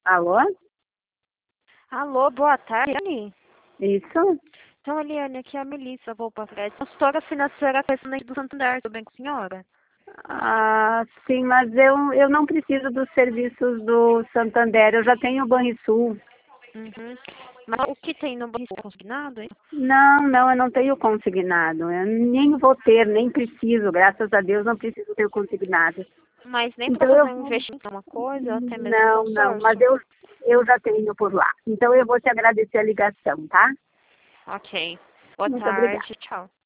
Alô? Alô, boa tarde, Eliane. Isso? Então, Eliane, aqui é a Melissa Volpassete, consultora financeira correspondente do Santander. Tudo bem com a senhora? Ah, sim, mas eu não preciso dos serviços do Santander, eu já tenho o Banrisul. Uhum. Mas o que tem no banco consignado, hein? Não, eu não tenho consignado. Eu nem vou ter, nem preciso, graças a Deus não preciso ter o consignado. Mas nem para Então fazer eu um vou. investimento em uma coisa, ou até mesmo um Não, mas consórcio? eu já tenho por lá. Então eu vou te agradecer a ligação, tá? Ok. Boa Muito obrigada. tarde, tchau.